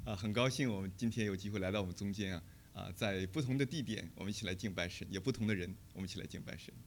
很高兴我们今天有机会来到我们中间在不同的地点，我们一起来敬拜神，也不同的人，我们一起来敬拜神。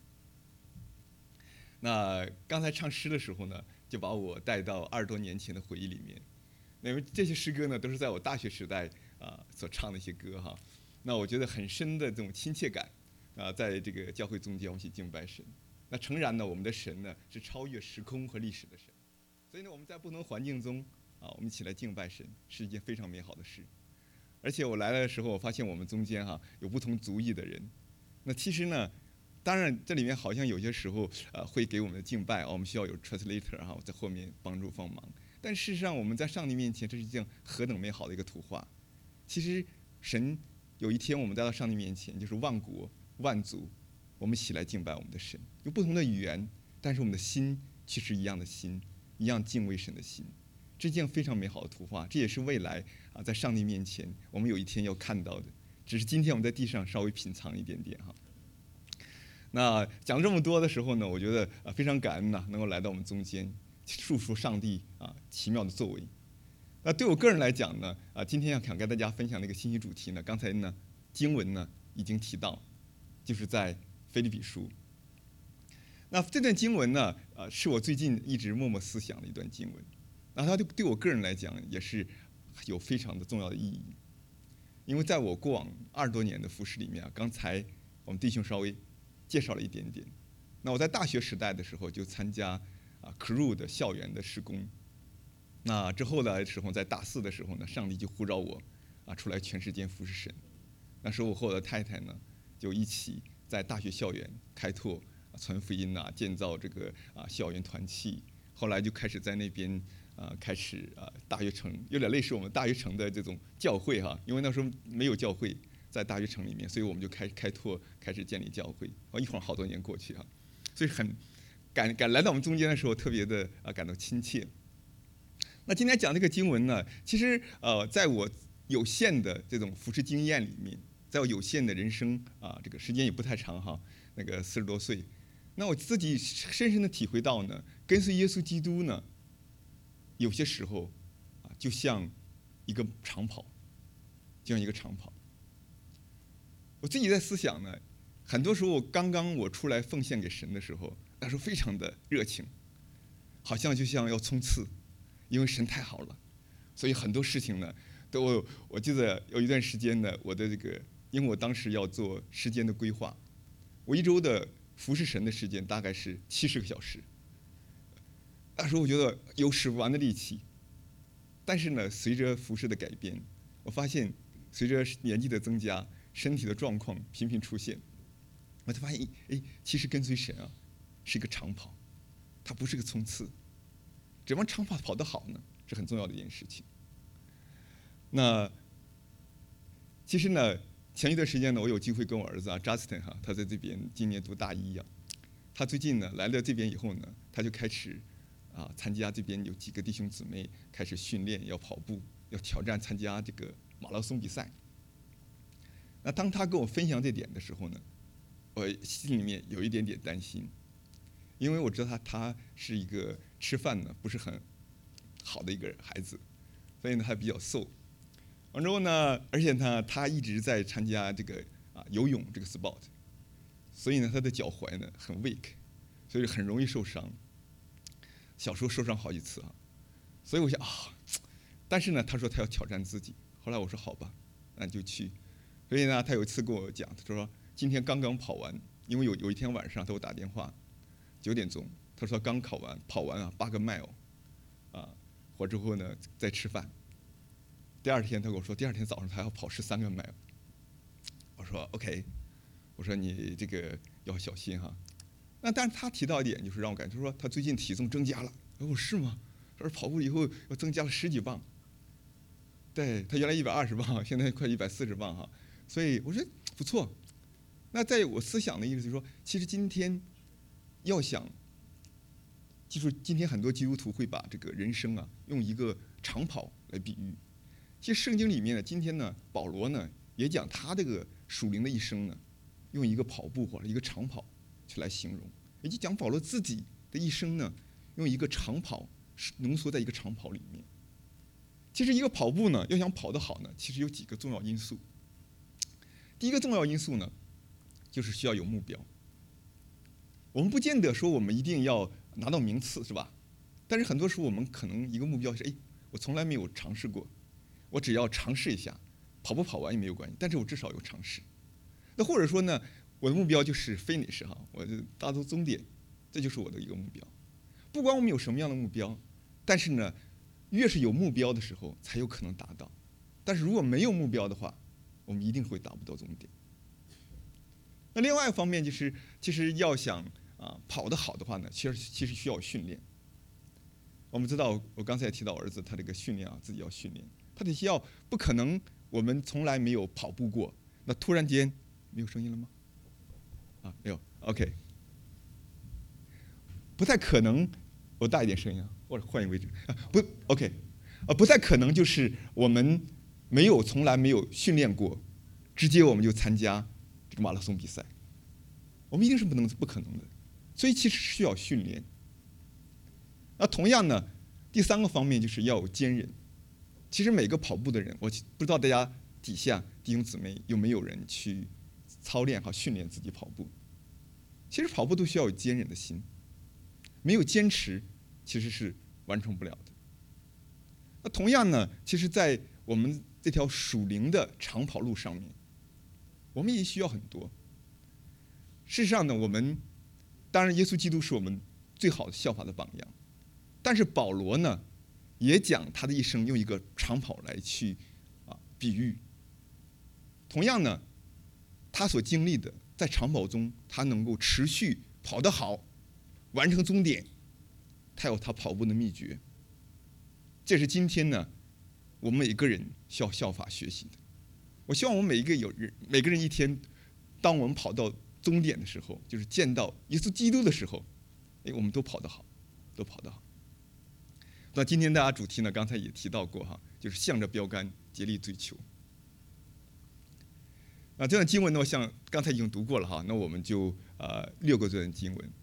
那刚才唱诗的时候呢，就把我带到20多年前的回忆里面。那么这些诗歌呢，都是在我大学时代所唱的一些歌哈。那我觉得很深的这种亲切感在这个教会中间，我们一起敬拜神。那诚然呢，我们的神呢是超越时空和历史的神，所以呢，我们在不同环境中我们一起来敬拜神，是一件非常美好的事。而且我来的时候，我发现我们中间有不同族裔的人。那其实呢，当然这里面好像有些时候会给我们的敬拜我们需要有 translator 在后面帮助帮忙。但事实上，我们在上帝面前，这是一件何等美好的一个图画。其实神有一天我们带到上帝面前，就是万国万族，我们一起来敬拜我们的神，有不同的语言，但是我们的心却是一样的心，一样敬畏神的心。这是件非常美好的图画，这也是未来在上帝面前我们有一天要看到的。只是今天我们在地上稍微品尝一点点哈。那讲这么多的时候呢，我觉得非常感恩能够来到我们中间，述说上帝奇妙的作为。那对我个人来讲呢，今天想跟大家分享的一个信息主题呢，刚才呢经文呢已经提到，就是在腓立比书。那这段经文呢，是我最近一直默默思想的一段经文。那它对我个人来讲也是有非常的重要的意义，因为在我过往20多年的服事里面刚才我们弟兄稍微介绍了一点点。那我在大学时代的时候就参加Cru 的校园的事工。那之后的时候，在大4的时候呢，上帝就呼召我出来全世界服侍神。那时候我和我的太太呢，就一起在大学校园开拓传福音建造这个校园团契。后来就开始在那边开始大学城，有点类似我们大学城的这种教会因为那时候没有教会在大学城里面，所以我们就开拓，开始建立教会。一会儿好多年过去所以很敢来到我们中间的时候，特别的感到亲切。那今天讲这个经文呢，其实在我有限的这种服事经验里面，在我有限的人生这个时间也不太长那个40多岁，那我自己深深的体会到呢，跟随耶稣基督呢，有些时候就像一个长跑，就像一个长跑。我自己在思想呢，很多时候刚刚我出来奉献给神的时候，那时候非常的热情，好像就像要冲刺，因为神太好了，所以很多事情呢，我记得有一段时间呢，我的这个，因为我当时要做时间的规划，我一周的服侍神的时间大概是70个小时。那时候我觉得有使不完的力气，但是呢，随着服事的改变，我发现随着年纪的增加，身体的状况频频出现，我才发现，其实跟随神是一个长跑，它不是个冲刺。怎么长跑跑得好呢？是很重要的一件事情。那其实呢，前一段时间呢，我有机会跟我儿子Justin 他在这边今年读大1他最近呢来了这边以后呢，他就开始参加这边有几个弟兄姊妹开始训练，要跑步，要挑战参加这个马拉松比赛。那当他跟我分享这点的时候呢，我心里面有一点点担心，因为我知道他是一个吃饭呢不是很好的一个孩子，所以呢他比较瘦。完之后呢，而且呢他一直在参加这个游泳这个 sport， 所以呢他的脚踝呢很 weak， 所以很容易受伤。小时候受伤好几次所以我想但是呢他说他要挑战自己。后来我说好吧，那就去。所以呢他有一次跟我讲，他说今天刚刚跑完，因为有一天晚上他给我打电话，9点钟，他说他刚跑完8个 mile， 或之后呢再吃饭。第二天他跟我说，第二天早上他要跑13个 mile。我说 OK， 我说你这个要小心那但是他提到一点，就是让我感觉，他说他最近体重增加了。我说是吗？他说跑步以后又增加了10几磅。对，他原来120磅，现在快140磅所以我说不错。那在我思想的意思就是说，其实今天要想，就是今天很多基督徒会把这个人生用一个长跑来比喻。其实圣经里面呢，今天呢，保罗呢也讲他这个属灵的一生呢，用一个跑步或者一个长跑去来形容，也就讲保罗自己的一生呢，用一个长跑浓缩在一个长跑里面。 其实一个跑步呢，要想跑得好呢，其实有几个重要因素。第一个重要因素呢，就是需要有目标。我们不见得说我们一定要拿到名次，是吧？但是很多时候我们可能一个目标是，我从来没有尝试过，我只要尝试一下，跑不跑完也没有关系，但是我至少有尝试。那或者说呢，我的目标就是 finish 哈，我就达到终点，这就是我的一个目标。不管我们有什么样的目标，但是呢，越是有目标的时候，才有可能达到。但是如果没有目标的话，我们一定会达不到终点。那另外一方面就是，其实要想跑得好的话呢，其实需要训练。我们知道，我刚才也提到儿子他这个训练自己要训练，他得要不可能我们从来没有跑步过，那突然间没有声音了吗？没有 ，OK， 不太可能。我大一点声音或者换一个位置不 OK， 不太可能就是我们从来没有训练过，直接我们就参加这个马拉松比赛，我们一定是不可能的，所以其实需要训练。那同样呢，第三个方面就是要有坚韧。其实每个跑步的人，我不知道大家底下弟兄姊妹有没有人去操练训练自己跑步。其实跑步都需要有坚韧的心，没有坚持其实是完成不了的。那同样呢，其实在我们这条属灵的长跑路上面，我们也需要很多。事实上呢，当然耶稣基督是我们最好的效法的榜样，但是保罗呢，也讲他的一生用一个长跑来去比喻。同样呢，他所经历的在长跑中，他能够持续跑得好，完成终点，他有他跑步的秘诀。这是今天呢，我们每个人需要效法学习的。我希望我们每个人一天，当我们跑到终点的时候，就是见到耶稣基督的时候，我们都跑得好，都跑得好。那今天大家主题呢，刚才也提到过就是向着标杆竭力追求。那这段经文呢，我想刚才已经读过了那我们就略过这段经文。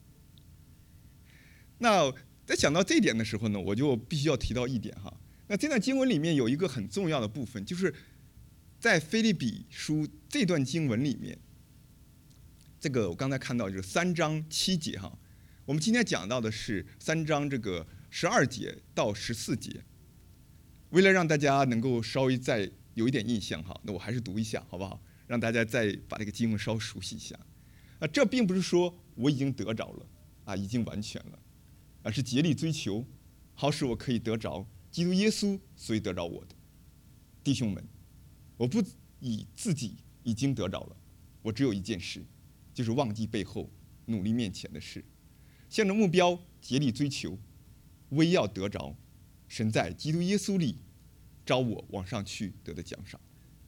那在讲到这一点的时候呢，我就必须要提到一点那这段经文里面有一个很重要的部分，就是在腓立比书这段经文里面，这个我刚才看到就是3章7节我们今天讲到的是3章这个12节到14节。为了让大家能够稍微再有一点印象那我还是读一下好不好？让大家再把这个经文稍熟悉一下。这并不是说我已经得着了已经完全了，而是竭力追求，好使我可以得着基督耶稣，所以得着我的。弟兄们，我不以自己已经得着了，我只有一件事，就是忘记背后，努力面前的事，向着目标竭力追求，为要得着神在基督耶稣里召我往上去得的奖赏。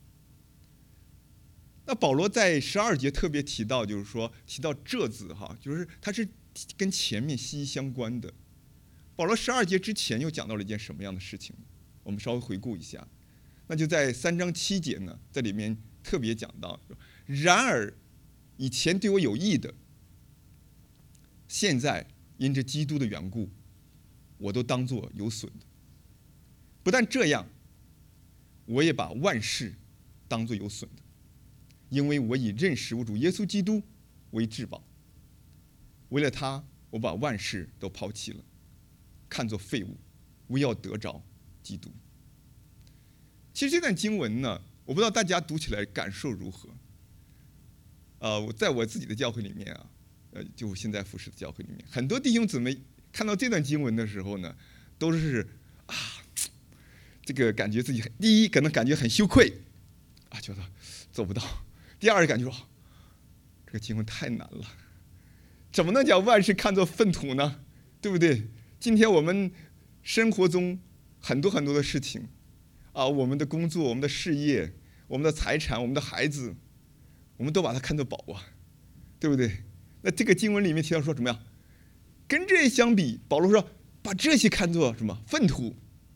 那保罗在12节特别提到，就是说提到这字就是它是跟前面息息相关的。保罗12节之前又讲到了一件什么样的事情？我们稍微回顾一下，那就在3章7节呢，在里面特别讲到，然而以前对我有益的，现在因着基督的缘故，我都当作有损的。不但这样，我也把万事当作有损的，因为我以认识我主耶稣基督为至宝。为了他，我把万事都抛弃了，看作废物，为要得着基督。其实这段经文呢，我不知道大家读起来感受如何。在我自己的教会里面就我现在服侍的教会里面，很多弟兄姊妹看到这段经文的时候呢，都是这个感觉自己第一可能感觉很羞愧觉得做不到；第二感觉说这个经文太难了，怎么能将万事看作粪土呢？对不对？今天我们生活中很多很多的事情我们的工作、我们的事业、我们的财产、我们的孩子，我们都把它看作宝对不对？那这个经文里面提到说什么呀？跟这些相比，保罗说把这些看作什么？粪土。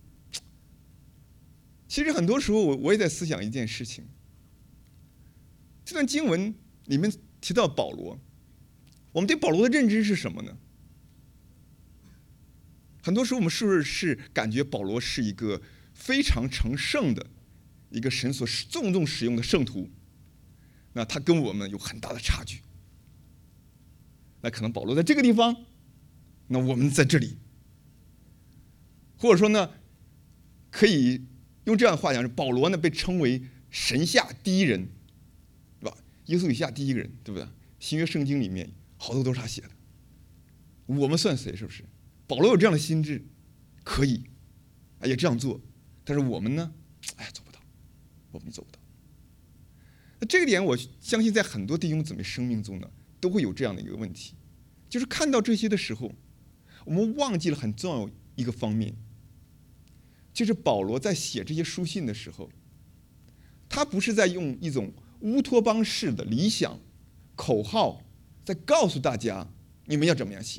其实很多时候我也在思想一件事情，这段经文里面提到保罗，我们对保罗的认知是什么呢？很多时候我们是不是感觉保罗是一个非常成圣的一个神所重重使用的圣徒，那他跟我们有很大的差距。那可能保罗在这个地方，那我们在这里，或者说呢，可以用这样的话讲，保罗呢被称为神下第一人，对吧？耶稣以下第一个人，对不对？新约圣经里面好多都是他写的，我们算谁？是不是？保罗有这样的心智，可以，也这样做，但是我们呢，做不到，我们做不到。那这个点，我相信在很多弟兄姊妹生命中呢，都会有这样的一个问题，就是看到这些的时候，我们忘记了很重要一个方面，就是保罗在写这些书信的时候，他不是在用一种乌托邦式的理想口号，在告诉大家你们要怎么样行。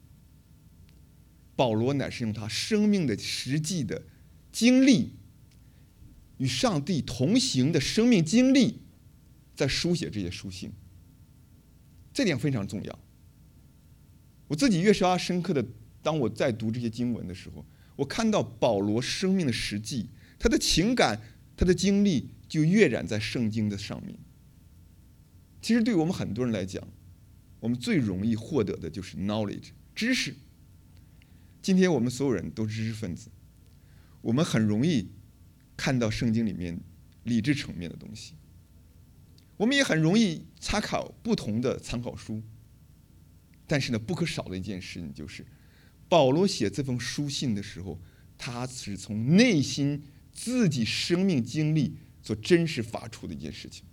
保罗乃是用他生命的实际的经历，与上帝同行的生命经历，在书写这些书信。这点非常重要。我自己越发深刻的，当我在读这些经文的时候，我看到保罗生命的实际，他的情感，他的经历就跃然在圣经的上面。其实对我们很多人来讲，我们最容易获得的就是 knowledge 知识。今天我们所有人都是知识分子，我们很容易看到圣经里面理智层面的东西，我们也很容易参考不同的参考书。但是呢，不可少的一件事情就是，保罗写这封书信的时候，他是从内心自己生命经历所真实发出的一件事情。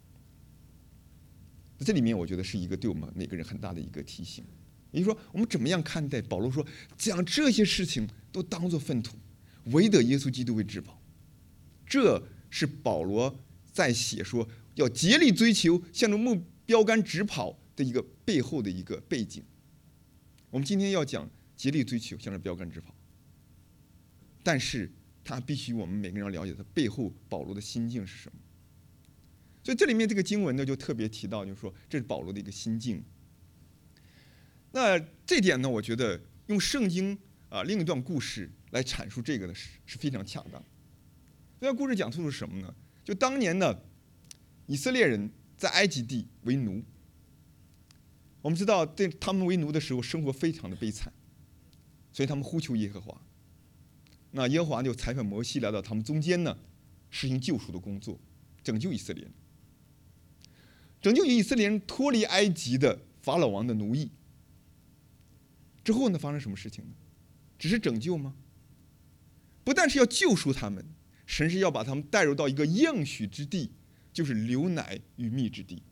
这里面我觉得是一个对我们每个人很大的一个提醒，也就是说，我们怎么样看待保罗说讲这些事情都当作粪土，唯得耶稣基督为至宝。这是保罗在写说要竭力追求，向着目标杆直跑的一个背后的一个背景。我们今天要讲竭力追求，向着标杆直跑，但是他必须我们每个人要了解他背后保罗的心境是什么。所以这里面这个经文呢，就特别提到，就是说这是保罗的一个心境。那这点呢，我觉得用圣经另一段故事来阐述这个呢，是非常恰当。这段故事讲述的是什么呢？就当年呢，以色列人在埃及地为奴。我们知道，对他们为奴的时候，生活非常的悲惨，所以他们呼求耶和华。那耶和华就差派摩西来到他们中间呢，实行救赎的工作，拯救以色列人，拯救以色列人脱离埃及的法老王的奴役。之后呢，发生什么事情呢？只是拯救吗？不但是要救赎他们，神是要把他们带入到一个应许之地，就是流奶与蜜之地。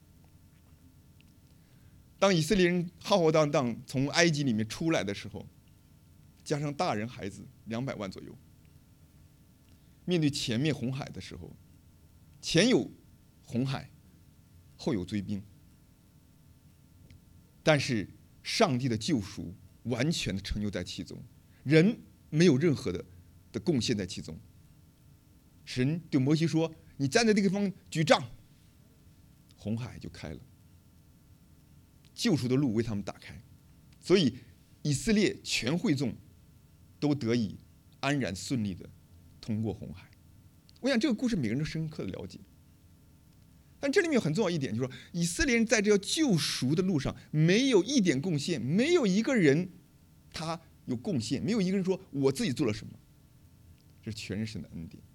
当以色列人浩浩荡荡从埃及里面出来的时候，加上大人孩子200万左右，面对前面红海的时候，前有红海，后有追兵，但是上帝的救赎完全的成就在其中，人没有任何的贡献在其中。神对摩西说：“你站在这个地方举杖，红海就开了，救赎的路为他们打开。”所以以色列全会众都得以安然顺利的通过红海。我想这个故事每个人都深刻的了解。但这里面有很重要一点，就是说以色列人在这个救赎的路上没有一点贡献，没有一个人他有贡献，没有一个人说我自己做了什么，这是全是神的恩典。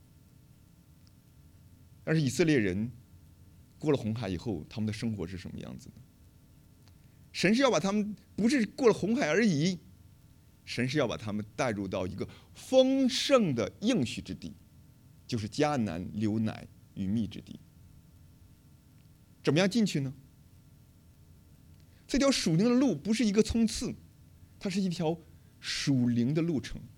但是以色列人过了红海以后，他们的生活是什么样子呢？神是要把他们不是过了红海而已，神是要把他们带入到一个丰盛的应许之地，就是迦南流奶与蜜之地。怎么样进去呢？这条属灵的路不是一个冲刺，它是一条属灵的路程。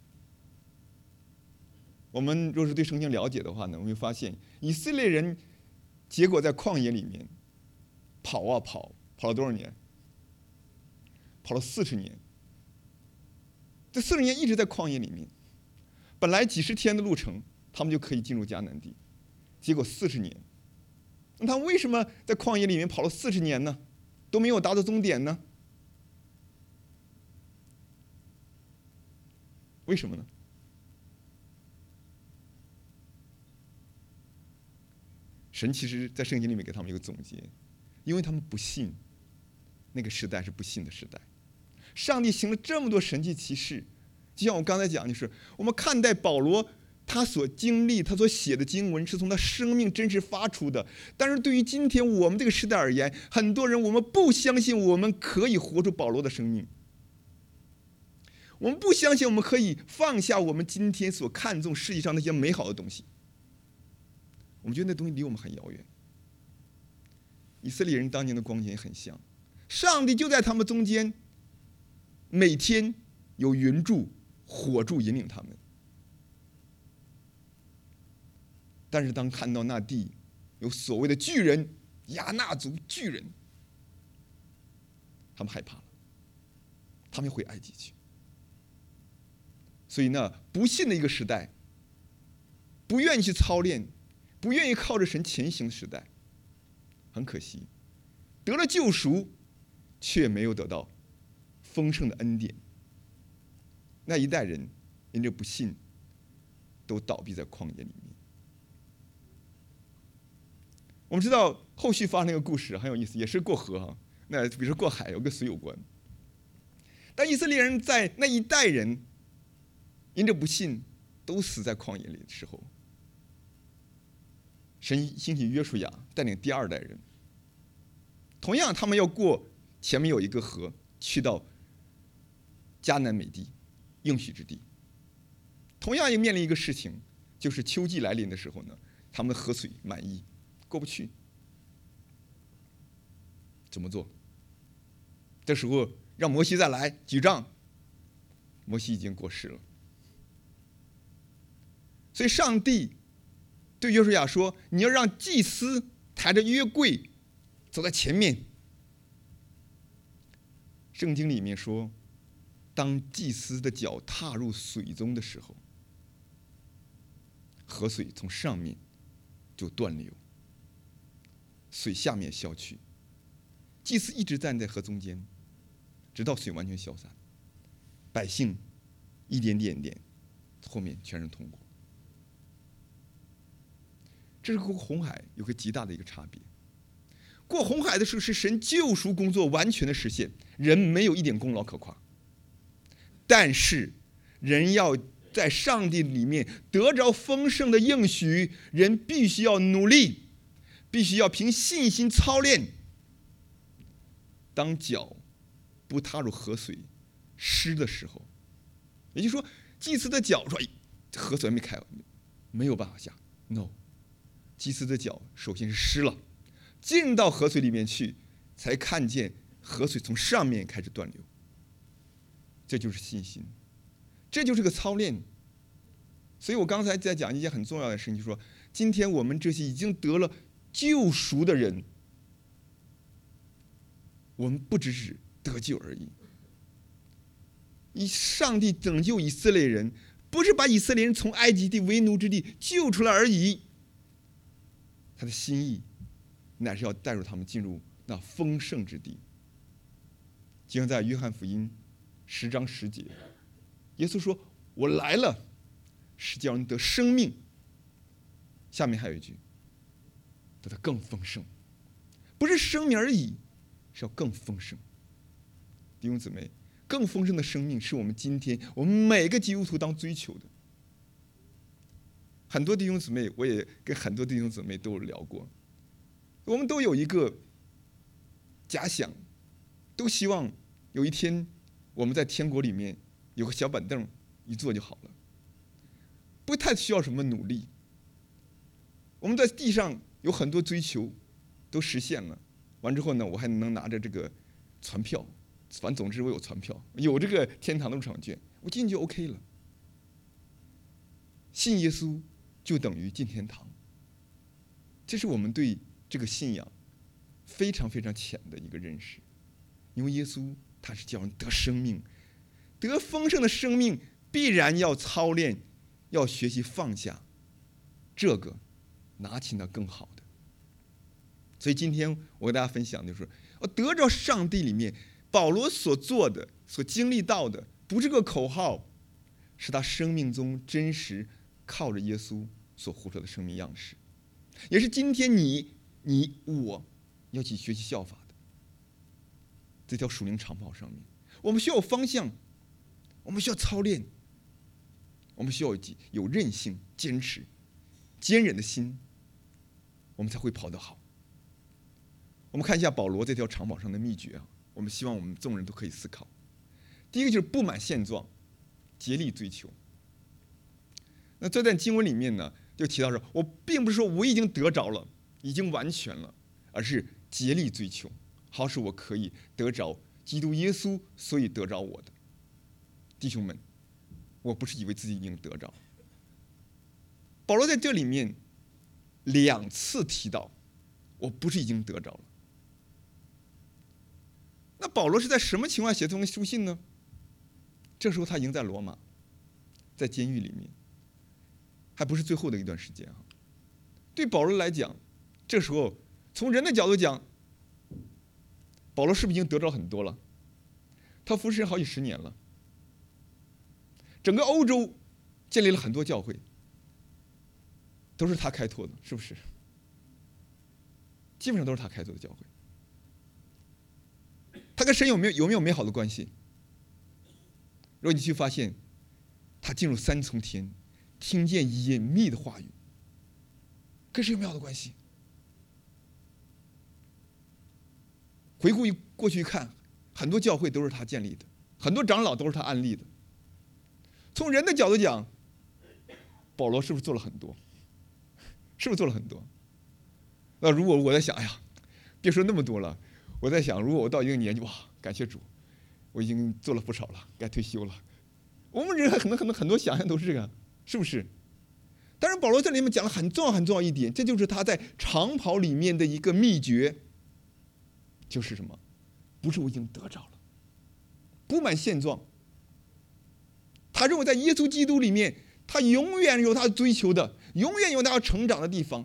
我们若是对圣经了解的话呢，我们会发现以色列人结果在旷野里面跑啊跑，跑了多少年？跑了40年。这40年一直在旷野里面，本来几十天的路程，他们就可以进入迦南地，结果40年。那他为什么在旷野里面跑了40年呢？都没有达到终点呢？为什么呢？ 神其实在圣经里面给他们一个总结，因为他们不信，那个时代是不信的时代。上帝行了这么多神迹奇事，就像我刚才讲，就是我们看待保罗他所经历、他所写的经文是从他生命真实发出的。但是对于今天我们这个时代而言，很多人我们不相信我们可以活出保罗的生命，我们不相信我们可以放下我们今天所看重世界上那些美好的东西，我们觉得那东西离我们很遥远。以色列人当年的光景也很像，上帝就在他们中间，每天有云柱、火柱引领他们。但是当看到那地有所谓的巨人亚纳族巨人，他们害怕了，他们回埃及去。所以那不信的一个时代，不愿意去操练，不愿意靠着神前行的时代，很可惜，得了救赎，却没有得到丰盛的恩典。那一代人因着不信，都倒闭在旷野里面。我们知道后续发生那个故事很有意思，也是过河那比如说过海，有跟水有关。但以色列人在那一代人因着不信，都死在旷野里的时候，神兴起约书亚带领第二代人，同样他们要过前面有一个河，去到迦南美地应许之地。同样也面临一个事情，就是秋季来临的时候呢，他们的河水满溢，过不去。怎么做？这时候让摩西再来举杖，摩西已经过世了。所以上帝对约书亚说：“你要让祭司抬着约柜走在前面。”圣经里面说，当祭司的脚踏入水中的时候，河水从上面就断流，水下面消去。祭司一直站在河中间，直到水完全消散，百姓一点点点，后面全然通过。这是和红海有个极大的一个差别。过红海的时候是神救赎工作完全的实现，人没有一点功劳可夸。但是人要在上帝里面得着丰盛的应许，人必须要努力，必须要凭信心操练。当脚不踏入河水湿的时候，也就是说，祭司的脚说：“河水还没开，没有办法下。” No， 祭司的脚首先是湿了，进到河水里面去，才看见河水从上面开始断流。这就是信心，这就是个操练。所以我刚才在讲一件很重要的事情，就是说，今天我们这些已经得了救赎的人，我们不只是得救而已。上帝拯救以色列人，不是把以色列人从埃及地为奴之地救出来而已，他的心意乃是要带入他们进入那丰盛之地。就像在约翰福音10章10节，耶稣说：“我来了，是叫人得生命。”下面还有一句，得它更丰盛，不是生命而已，是要更丰盛。弟兄姊妹，更丰盛的生命是我们今天我们每个基督徒当追求的。很多弟兄姊妹，我也跟很多弟兄姊妹都有聊过，我们都有一个假想，都希望有一天我们在天国里面有个小板凳一坐就好了，不太需要什么努力。我们在地上有很多追求都实现了，完之后呢，我还能拿着这个船票，反正总之我有船票，有这个天堂的入场券，我进去就 OK 了。信耶稣就等于进天堂，这是我们对这个信仰非常非常浅的一个认识。因为耶稣他是叫人得生命，得丰盛的生命必然要操练，要学习放下这个，拿起那更好的。所以今天我跟大家分享的就是，得着上帝里面保罗所做的、所经历到的，不是个口号，是他生命中真实靠着耶稣所活出的生命样式。 也是今天我要去学习效法的这条属灵长跑上面。我们需要有方向，我们需要操练，我们需要有韧性、坚持、坚忍的心，我们才会跑得好。我们看一下保罗这条长跑上的秘诀啊，我们希望我们众人都可以思考。第一个就是不满现状，竭力追求。那这段经文里面呢，就提到说，我并不是说我已经得着了，已经完全了，而是竭力追求，好使我可以得着基督耶稣，所以得着我的。弟兄们，我不是以为自己已经得着。保罗在这里面2次提到，我不是已经得着了。那保罗是在什么情况下写这封书信呢？这时候他已经在罗马，在监狱里面，还不是最后的一段时间啊。对保罗来讲，这时候从人的角度讲，保罗是不是已经得着很多了？他服侍好几十年了，整个欧洲建立了很多教会，都是他开拓的，是不是？基本上都是他开拓的教会。他跟神有没有美好的关系？如果你去发现，他进入3重天，听见隐秘的话语，跟神有美好的关系。回顾过去看，很多教会都是他建立的，很多长老都是他安立的。从人的角度讲，保罗是不是做了很多？是不是做了很多？那如果我在想，哎呀，别说那么多了，我在想，如果我到一个年纪，哇，感谢主，我已经做了不少了，该退休了。我们人可能很多想象都是这个，是不是？但是保罗这里面讲了很重要一点，这就是他在长跑里面的一个秘诀，就是什么？不是我已经得着了，不满现状。他认为在耶稣基督里面，他永远有他追求的，永远有他要成长的地方。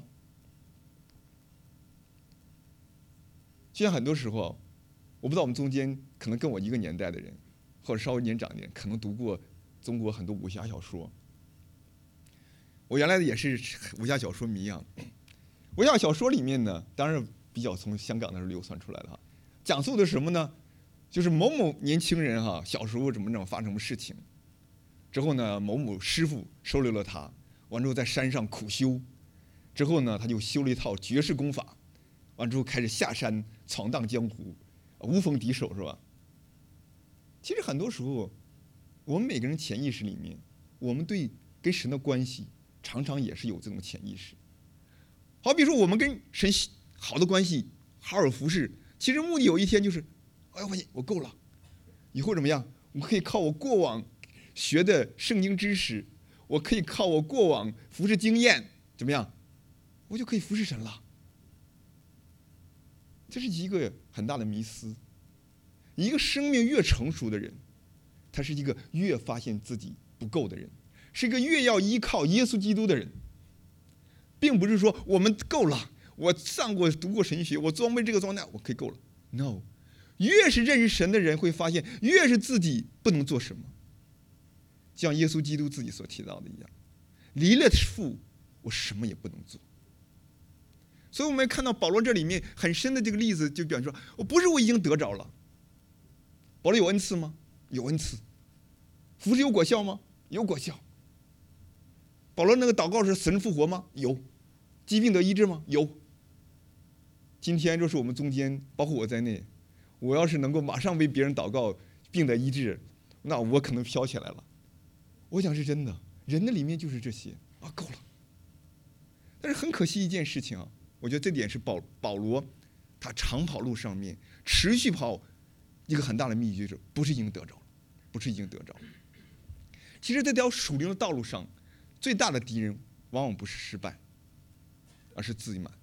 就像很多时候，我不知道我们中间可能跟我一个年代的人，或者稍微年长一点，可能读过中国很多武侠小说。我原来也是武侠小说迷啊。武侠小说里面呢，当然比较从香港那儿流传出来的哈，讲述的什么呢？就是某某年轻人哈，小时候怎么发生什么事情，之后呢，某某师傅收留了他，完之后在山上苦修，之后呢，他就修了一套绝世功法，完之后开始下山闯荡江湖，无逢敌手，是吧？其实很多时候，我们每个人潜意识里面，我们对跟神的关系，常常也是有这种潜意识。好比说，我们跟神好的关系，好好服侍，其实目的有一天就是，哎呀，我够了，以后怎么样？我可以靠我过往学的圣经知识，我可以靠我过往服侍经验，怎么样？我就可以服侍神了。这是一个很大的迷思。一个生命越成熟的人，他是一个越发现自己不够的人，是一个越要依靠耶稣基督的人，并不是说我们够了，我读过神学，我装备这个装那，我可以够了。No， 越是认识神的人会发现，越是自己不能做什么。像耶稣基督自己所提到的一样，离了父，我什么也不能做。所以我们看到保罗这里面很深的这个例子，就表示说，我已经得着了。保罗有恩赐吗？有恩赐。服侍有果效吗？有果效。保罗那个祷告是死人复活吗？有。疾病得医治吗？有。今天就是我们中间，包括我在内，我要是能够马上为别人祷告病得医治，那我可能飘起来了。我想是真的，人的里面就是这些啊，够了。但是很可惜一件事情啊，我觉得这点是保罗他长跑路上面持续跑一个很大的秘诀，是不是已经得着了？不是已经得着了。其实这条属灵的道路上，最大的敌人往往不是失败，而是自满，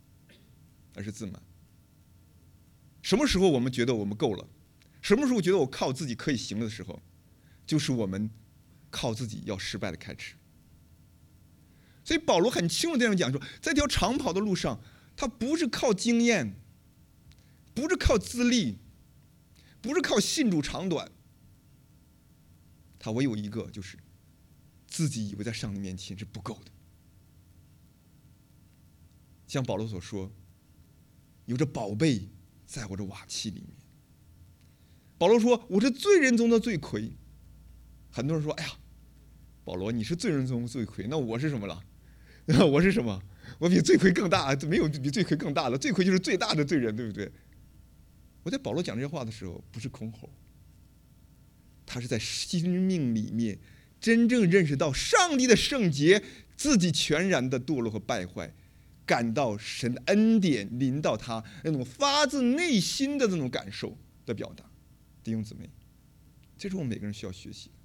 什么时候我们觉得我们够了？什么时候觉得我靠自己可以行了的时候，就是我们靠自己要失败的开始。所以保罗很清楚这样讲说，在这条长跑的路上，他不是靠经验，不是靠资历，不是靠信主长短，他唯有一个，就是自己以为在上帝面前是不够的。 像保罗所说，有着宝贝在我的瓦器里面。保罗说，我是罪人中的罪魁。很多人说，哎呀，保罗你是罪人中的罪魁，那我是什么了？我是什么？我比罪魁更大，没有比罪魁更大的，罪魁就是最大的罪人，对不对？我在保罗讲这些话的时候，不是空口，他是在生命里面真正认识到上帝的圣洁，自己全然的堕落和败坏，感到神的恩典临到他那种发自内心的那种感受的表达。弟兄姊妹，这是我们每个人需要学习的。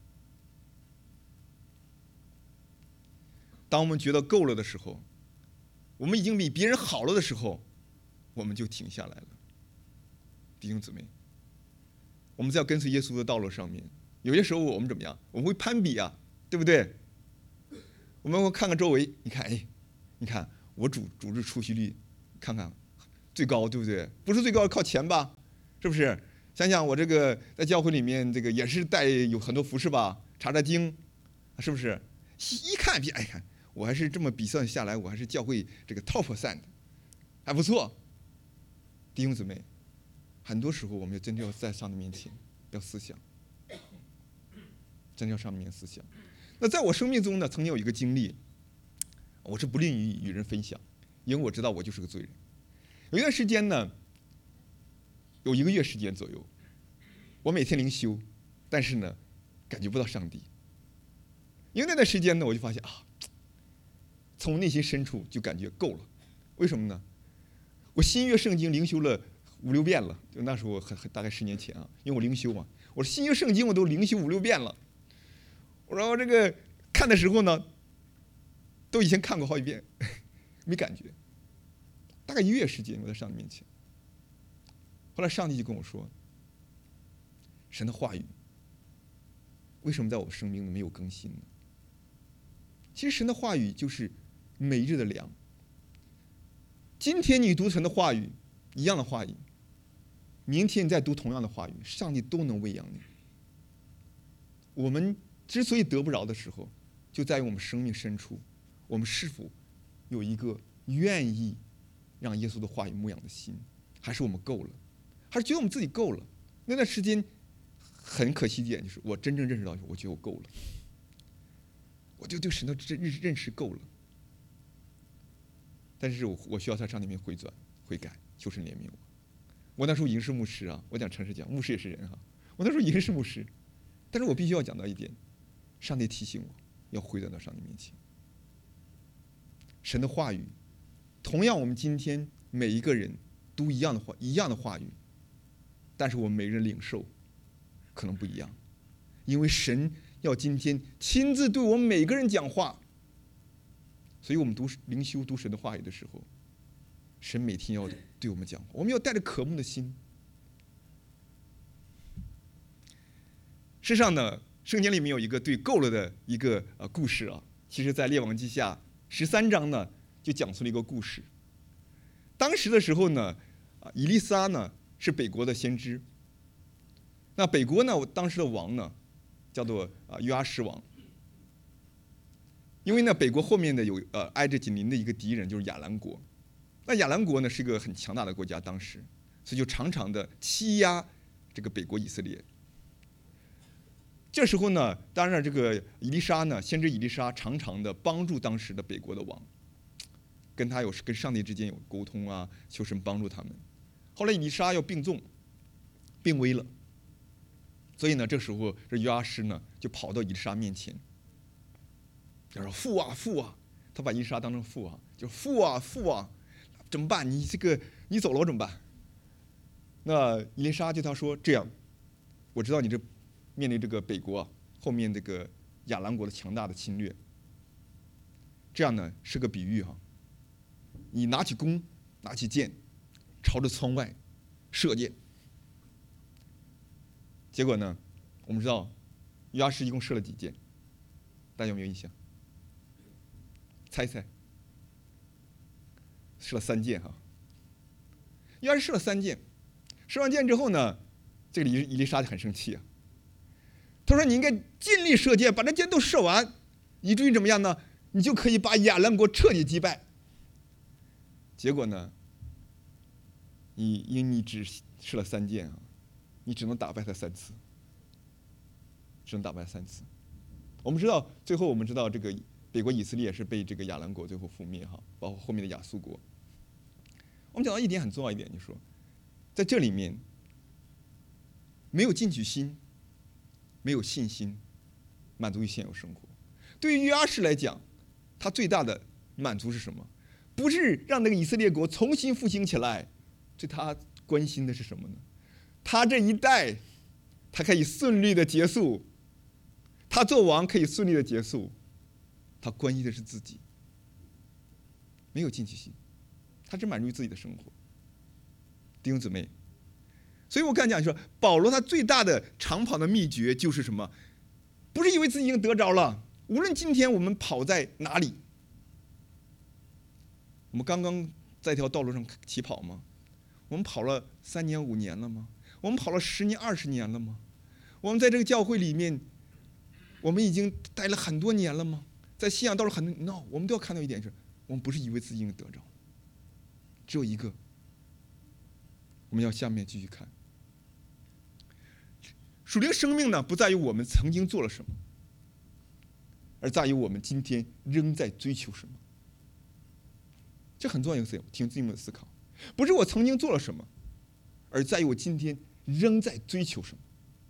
当我们觉得够了的时候，我们已经比别人好了的时候，我们就停下来了。弟兄姊妹，我们在跟随耶稣的道路上面，有些时候我们怎么样？我们会攀比啊，对不对？我们会看看周围，你看，哎，你看我组织出席率，看看最高，对不对？不是最高靠钱吧？是不是？想想我这个在教会里面，这个也是有很多服饰吧，查经，是不是？一看哎看，我还是这么比算下来，我还是教会这个 top% 还不错。弟兄姊妹，很多时候我们真的要在上帝面前要思想，真的要上帝面前思想。那在我生命中呢，曾经有一个经历，我是不吝于与人分享，因为我知道我就是个罪人。有一段时间呢，有1个月时间左右，我每天灵修，但是呢，感觉不到上帝。因为那段时间呢，我就发现啊，从内心深处就感觉够了。为什么呢？我新约圣经灵修了5、6遍了，就那时候大概10年前啊，因为我灵修嘛，我新约圣经我都灵修5、6遍了。然后这个看的时候呢，都以前看过好几遍，没感觉。大概1个月时间，我在上帝面前。后来上帝就跟我说，神的话语为什么在我生命中没有更新呢？其实神的话语就是每日的粮。今天你读神的话语，一样的话语，明天你再读同样的话语，上帝都能喂养你。我们之所以得不着的时候，就在于我们生命深处，我们是否有一个愿意让耶稣的话语牧养的心，还是我们够了，还是觉得我们自己够了？那段时间很可惜一点，就是我真正认识到，我觉得我够了，我就对神的认识够了。但是我需要在上帝面回转、悔改，求神怜悯我。我那时候已经是牧师啊，我讲诚实讲，牧师也是人哈。我那时候已经是牧师，但是我必须要讲到一点，上帝提醒我要回转到上帝面前。神的话语，同样我们今天每一个人读一样的话语，但是我们每个人领受可能不一样，因为神要今天亲自对我们每个人讲话。所以我们灵修读神的话语的时候，神每天要对我们讲话，我们要带着渴慕的心。事实上呢，圣经里面有一个对够了的一个故事啊，其实在列王记下13章呢就讲出了一个故事。当时的时候呢，以利沙呢是北国的先知。那北国呢，当时的王呢叫做约阿施王。因为呢，北国后面呢有挨着紧邻的一个敌人，就是亚兰国。那亚兰国呢是一个很强大的国家，当时，所以就常常的欺压这个北国以色列。这时候呢，当然这个以利沙呢，先知以利沙常常的帮助当时的北国的王，跟上帝之间有沟通啊，求神帮助他们。后来以利沙要病危了，所以呢，这时候这约阿施呢就跑到以利沙面前。他说：“父啊，父啊！”他把以利沙当成父啊，就父啊，父啊，怎么办？你走了我怎么办？那以利沙对他说：“这样，我知道你这面临这个北国后面这个亚兰国的强大的侵略。这样呢是个比喻哈。你拿起弓，拿起箭，朝着窗外射箭。结果呢，我们知道约阿施一共射了几箭？大家有没有印象？猜一猜，射了3箭哈。约阿施射了3箭，射完箭之后呢，这个以利沙就很生气啊。他说：“你应该尽力射箭，把这箭都射完，以至于怎么样呢？你就可以把亚兰国彻底击败。” 结果呢，你只吃了3剑啊，你只能打败他3次，只能打败3次。我们知道，最后我们知道这个北国以色列是被这个亚兰国最后覆灭哈，包括后面的亚述国。我们讲到一点很重要一点，就是说，在这里面没有进取心，没有信心，满足于现有生活。对于约阿施来讲，他最大的满足是什么？不是让那个以色列国重新复兴起来，对他关心的是什么呢？他这一代，他可以顺利的结束，他做王可以顺利的结束，他关心的是自己，没有进取心，他只满足于自己的生活。弟兄姊妹，所以我刚才讲说，保罗他最大的长跑的秘诀就是什么？不是以为自己已经得着了，无论今天我们跑在哪里，我们刚刚在一条道路上起跑吗？我们跑了3年5年了吗？我们跑了10年20年了吗？我们在这个教会里面，我们已经待了很多年了吗？在信仰道路很多 no， 我们都要看到一点是，我们不是以为自己已经得着了，只有一个，我们要下面继续看。属灵生命呢，不在于我们曾经做了什么，而在于我们今天仍在追求什么。这很重要一个事情，请自己思考，不是我曾经做了什么，而在于我今天仍在追求什么。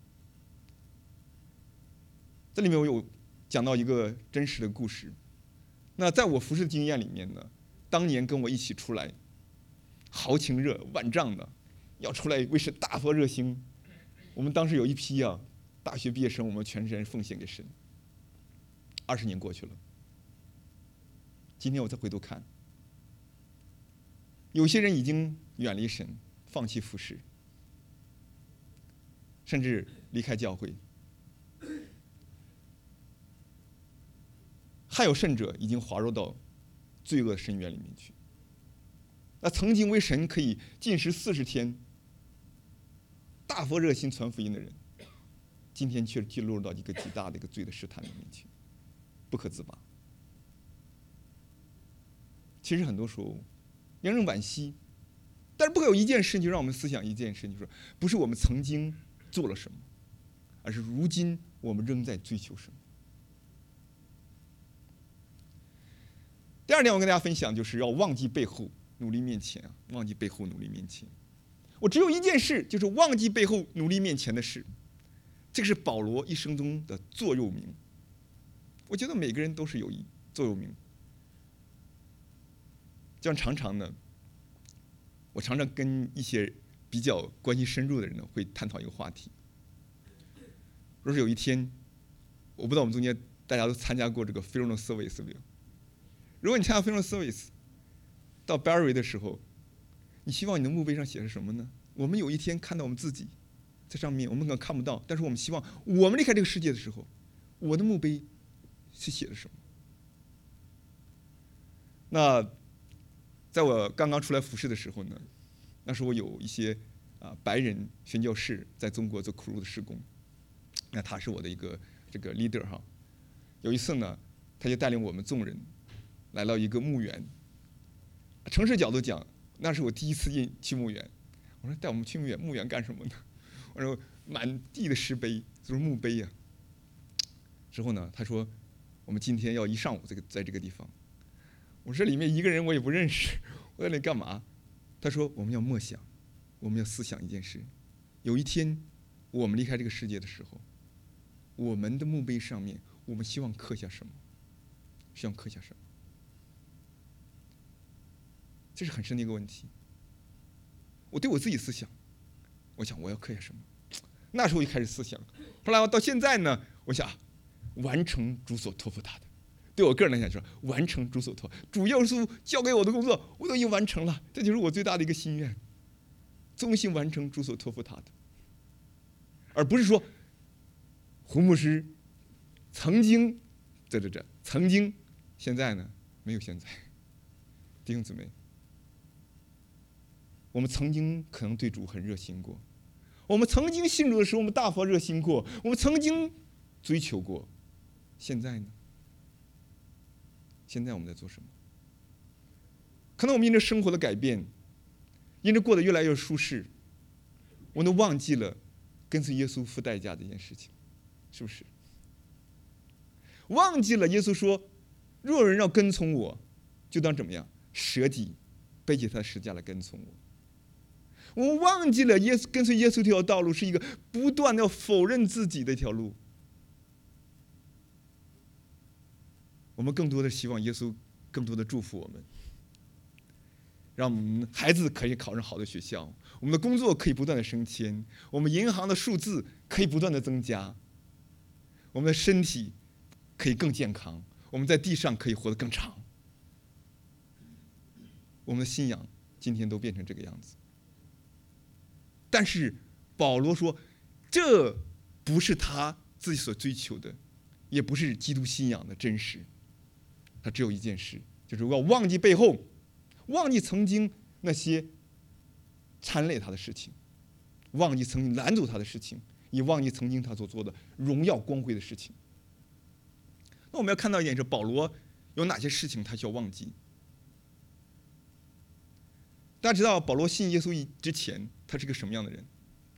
这里面我有讲到一个真实的故事。那在我服侍经验里面呢，当年跟我一起出来，豪情热万丈的，要出来为神大发热心。我们当时有一批大学毕业生，我们全身奉献给神。20年过去了，今天我再回头看，有些人已经远离神，放弃服侍，甚至离开教会。还有甚者已经滑入到罪恶的深渊里面去。那曾经为神可以禁食40天，大发热心传福音的人，今天却落入到一个极大的一个罪的试探里面去，不可自拔。其实很多时候令人惋惜，但是不可有一件事情让我们思想一件事情，就是不是我们曾经做了什么，而是如今我们仍在追求什么。第二点，我跟大家分享，就是要忘记背后，努力面前啊！忘记背后，努力面前。我只有一件事，就是忘记背后，努力面前的事。这个是保罗一生中的座右铭。我觉得每个人都是有一座右铭。这样常常呢，我常常跟一些比较关系深入的人呢，会探讨一个话题。若是有一天，我不知道我们中间大家都参加过这个 funeral service 没有？如果你参加 funeral service， 到 bury 的时候，你希望你的墓碑上写的什么呢？我们有一天看到我们自己在上面，我们可能看不到，但是我们希望我们离开这个世界的时候，我的墓碑是写的什么？那在我刚刚出来服侍的时候呢，那时候有一些白人宣教士在中国做苦路的事工，那他是我的一个这个 leader 哈。有一次呢，他就带领我们众人来到一个墓园。城市角度讲，那是我第一次去墓园。我说带我们去墓园干什么呢？我说满地的石碑，就是墓碑呀。之后呢，他说我们今天要一上午在这个地方。我说这里面一个人我也不认识，我在那里干嘛？他说我们要默想，我们要思想一件事：有一天我们离开这个世界的时候，我们的墓碑上面，我们希望刻下什么？希望刻下什么？这是很深的一个问题。我对我自己思想，我想我要刻下什么？那时候就开始思想。后来到现在呢，我想完成主所托付他的。对我个人来讲，说完成主所托，主耶稣交给我的工作，我都已经完成了，这就是我最大的一个心愿，忠心完成主所托付他的，而不是说胡牧师曾经曾经，现在呢没有现在。弟兄姊妹，我们曾经可能对主很热心过，我们曾经信主的时候我们大发热心过，我们曾经追求过，现在呢？现在我们在做什么？ 可能我们因着生活的改变，因着过得越来越舒适，我们都忘记了跟随耶稣付代价这件事情，是不是？忘记了耶稣说，若有人要跟从我，就当怎么样？舍己，背起他的十字架来跟从我。我们忘记了跟随耶稣这条道路是一个不断的要否认自己的一条路。我们更多的希望耶稣更多的祝福我们，让我们孩子可以考上好的学校，我们的工作可以不断的升迁，我们银行的数字可以不断的增加，我们的身体可以更健康，我们在地上可以活得更长。我们的信仰今天都变成这个样子。但是保罗说，这不是他自己所追求的，也不是基督信仰的真实。他只有一件事，就是要忘记背后，忘记曾经那些缠累他的事情，忘记曾经拦阻他的事情，也忘记曾经他所做的荣耀光辉的事情。那我们要看到一点是，保罗有哪些事情他需要忘记？大家知道保罗信耶稣之前，他是个什么样的人？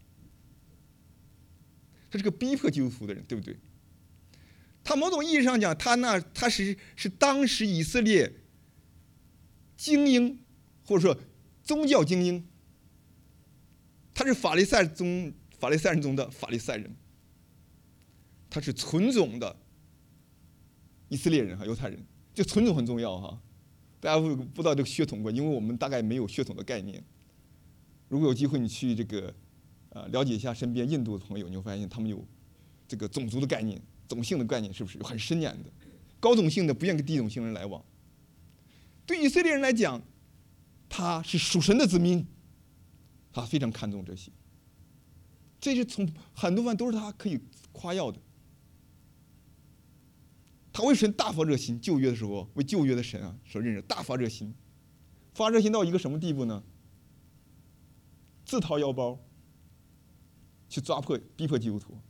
他是个逼迫基督徒的人，对不对？他某种意义上讲，他是当时以色列精英，或者说宗教精英。他是法利赛人中的法利赛人，他是纯种的以色列人犹太人。这纯种很重要哈。大家不知道这个血统过，因为我们大概没有血统的概念。如果有机会你去这个了解一下身边印度的朋友，你会发现他们有这个种族的概念、种姓的概念，是不是很深远的？高种姓的不愿跟低种姓人来往。对以色列人来讲，他是属神的子民，他非常看重这些。这是从很多方面都是他可以夸耀的。他为神大发热心，旧约的时候为旧约的神所认识，大发热心，发热心到一个什么地步呢？自掏腰包去逼迫基督徒。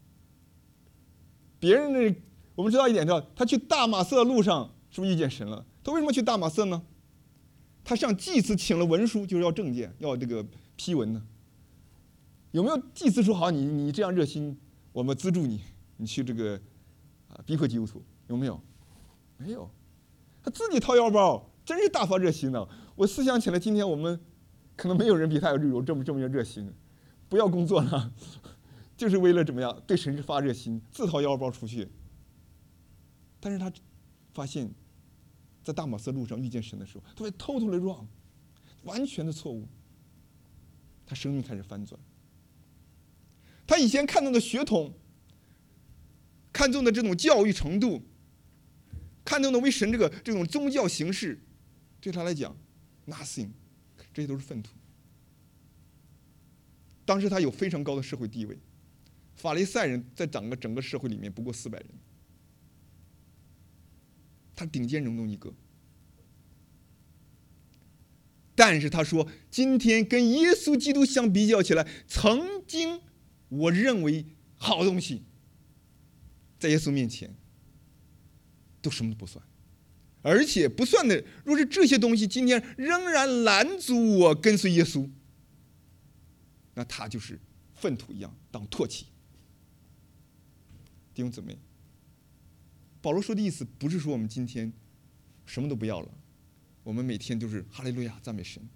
别人我们知道一点，他去大马色的路上是不是遇见神了？他为什么去大马色呢？他向祭司请了文书，就是要证件，要这个批文呢。有没有祭司说好你这样热心，我们资助你去这个逼迫基督徒？有没有？没有，他自己掏腰包，真是大发热心呢。我思想起来，今天我们可能没有人比他有这么热心，不要工作了，就是为了怎么样对神发热心，自掏腰包出去。但是他发现，在大马色路上遇见神的时候，他会totally wrong，完全的错误。他生命开始翻转。他以前看到的血统，看重的这种教育程度，看重的为神这种宗教形式，对他来讲 nothing， 这些都是粪土。当时他有非常高的社会地位，法利赛人在整个社会里面不过400人，他顶尖人中一个。但是他说，今天跟耶稣基督相比较起来，曾经我认为好东西，在耶稣面前都什么都不算。而且不算的，若是这些东西今天仍然拦阻我跟随耶稣，那他就是粪土一样当唾弃。弟兄姊妹，保罗说的意思不是说我们今天什么都不要了，我们每天都是哈利路亚赞美神。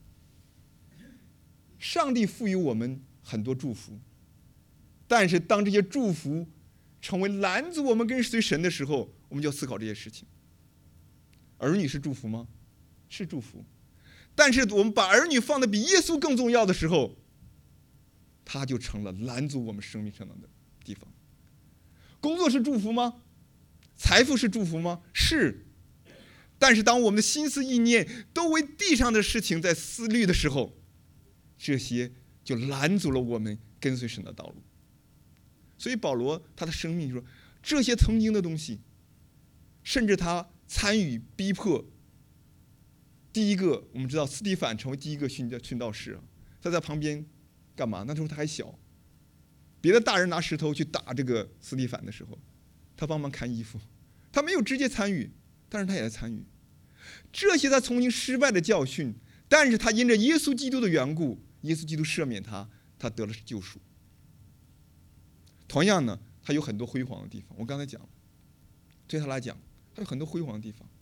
上帝赋予我们很多祝福，但是当这些祝福成为拦阻我们跟随神的时候，我们就要思考这些事情。儿女是祝福吗？是祝福，但是我们把儿女放得比耶稣更重要的时候，它就成了拦阻我们生命成长的地方。工作是祝福吗？财富是祝福吗？是。但是当我们的心思意念都为地上的事情在思虑的时候，这些就拦阻了我们跟随神的道路。所以保罗他的生命说，这些曾经的东西，甚至他参与逼迫第一个，我们知道斯提反成为第一个殉道士，他在旁边干嘛？那时候他还小，别的大人拿石头去打这个斯提反的时候，他帮忙看衣服，他没有直接参与，但是他也在参与。 这些他曾经失败的教训，但是他因着耶稣基督的缘故，耶稣基督赦免他，他得了救赎。同样呢，他有很多辉煌的地方。我刚才讲了，对他来讲，他有很多辉煌的地方，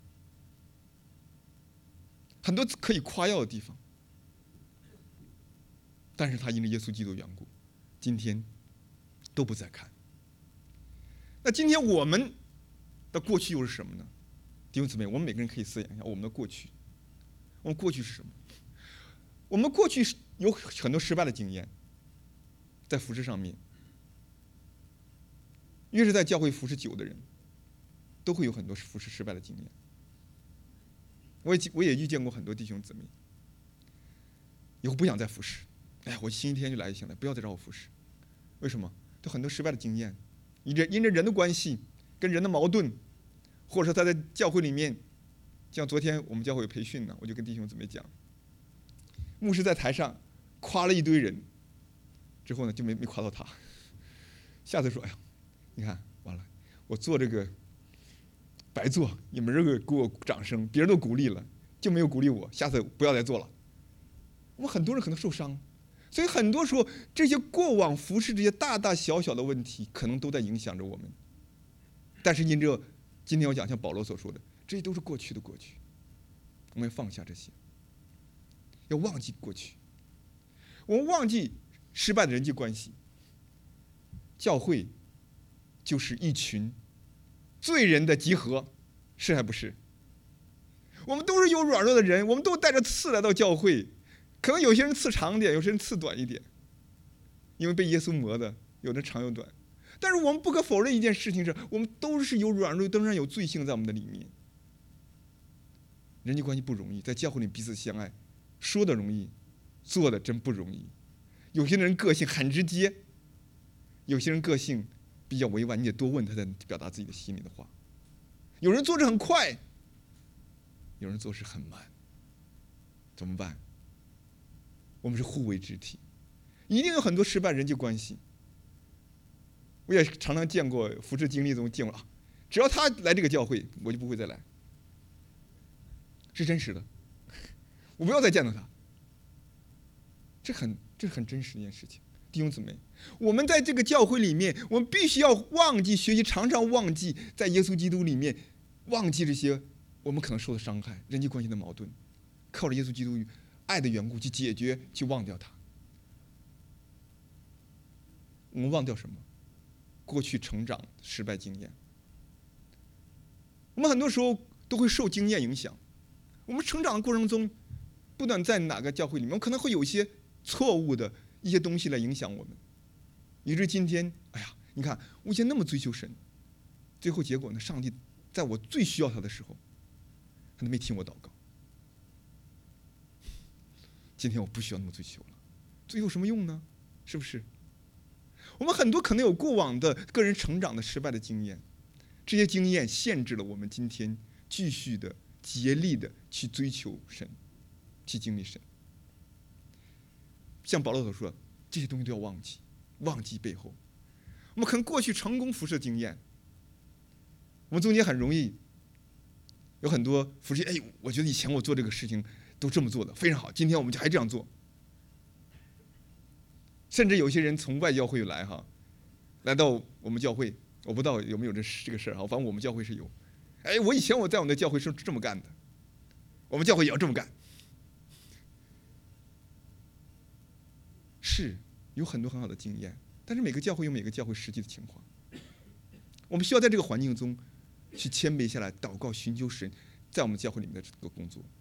很多可以夸耀的地方。但是他因着耶稣基督的缘故，今天都不再看。那今天我们的过去又是什么呢？弟兄姊妹，我们每个人可以思想一下我们的过去。我们过去是什么？我们过去有很多失败的经验，在服事上面。越是在教会服事久的人，都会有很多服事失败的经验。我也遇见过很多弟兄姊妹，以后不想再服事。哎，我星期天就来就行了，不要再找我服事。为什么？有很多失败的经验，因着人的关系，跟人的矛盾，或者说他在教会里面，像昨天我们教会有培训呢，我就跟弟兄姊妹讲，牧师在台上夸了一堆人，之后呢就没夸到他。下次说，哎呀，你看完了，我做这个白做，你们这个给我掌声，别人都鼓励了，就没有鼓励我，下次不要再做了。我们很多人可能受伤。所以很多时候，这些过往服事这些大大小小的问题，可能都在影响着我们。但是因着今天我讲，像保罗所说的，这些都是过去的过去，我们要放下这些，要忘记过去，我们忘记失败的人际关系。教会就是一群罪人的集合，是还不是？我们都是有软弱的人，我们都带着刺来到教会。可能有些人刺长一点，有些人刺短一点，因为被耶稣磨的，有的长有短。但是我们不可否认一件事情是，我们都是有软弱，都是有罪性在我们的里面。人际关系不容易，在教会里彼此相爱，说的容易，做的真不容易。有些人个性很直接，有些人个性比较委婉，你得多问他才能表达自己的心里的话。有人做事很快，有人做事很慢，怎么办？我们是互为肢体，一定有很多失败人际关系。我也常常见过服事经历中见过啊，只要他来这个教会，我就不会再来，是真实的。我不要再见到他，这是很真实的一件事情。弟兄姊妹，我们在这个教会里面，我们必须要忘记学习，常常忘记在耶稣基督里面，忘记这些我们可能受的伤害、人际关系的矛盾，靠着耶稣基督爱的缘故去解决，去忘掉它。我们忘掉什么？过去成长失败经验。我们很多时候都会受经验影响。我们成长的过程中，不管在哪个教会里面，我们可能会有一些错误的一些东西来影响我们，以致今天，哎呀，你看我以前那么追求神，最后结果呢，上帝在我最需要他的时候，他都没听我祷告。今天我不需要那么追求了，这有什么用呢？是不是？我们很多可能有过往的个人成长的失败的经验，这些经验限制了我们今天继续的竭力的去追求神，去经历神。像保罗所说，这些东西都要忘记，忘记背后。我们可能过去成功服事的经验，我们中间很容易有很多服事，哎，我觉得以前我做这个事情都这么做的非常好，今天我们就还这样做。甚至有些人从外教会来来到我们教会，我不知道有没有这个事儿反正我们教会是有。哎，我以前在我们的教会是这么干的，我们教会也要这么干。是有很多很好的经验，但是每个教会有每个教会实际的情况。我们需要在这个环境中去谦卑下来，祷告，寻求神在我们教会里面的这个工作。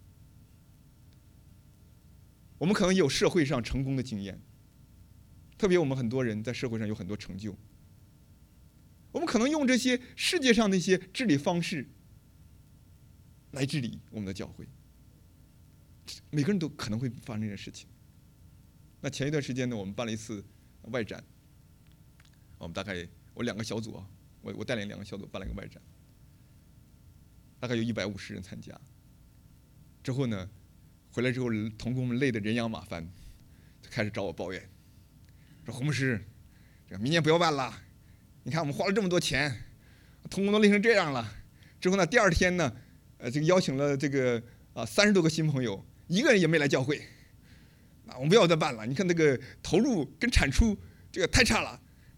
我们可能有社会上成功的经验，特别我们很多人在社会上有很多成就，我们可能用这些世界上的一些治理方式来治理我们的教会。每个人都可能会发生这件事情。那前一段时间呢，我们办了一次外展，我们大概我2个小组我带领2个小组办了一个外展，大概有150人参加。之后呢，回来之后同工们累得人仰马翻，就开始找我抱怨，说洪牧师，明年不要办了，你看我们花了这么多钱，同工都累成这样了。之后呢，第2天呢， 这个邀请了这个30多个新朋友，一个人也没来教会。我们不要再办了，你看这个投入跟产出这个太差了。